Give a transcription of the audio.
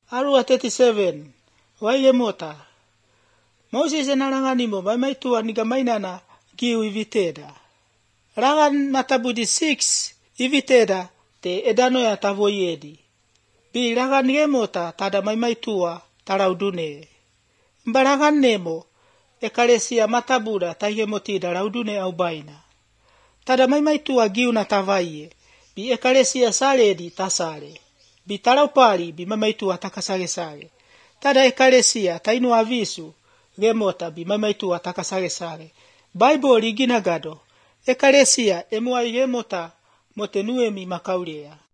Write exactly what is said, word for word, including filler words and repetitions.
Arua thirty-seven. Waige mota. Moses enaranganimo maimaitua nigamainana giu iviteda. Rangan matabudi six iviteda te edano ya tavoyedi. Bi rangan gemota tada maimaitua taraudune. Mbarangan nemo ekalesia matabuda taigemotida raudune au baina. Tada maimaitua giu na tavaye. Bi ekalesia saledi tasale. Bi taraupari bi maimaitua takasale sale. Tada ekalesia tainu avisu gemota bi maimaitua takasale sale. Bible iginagado ekalesia emuai gemota motenuemi makaulia.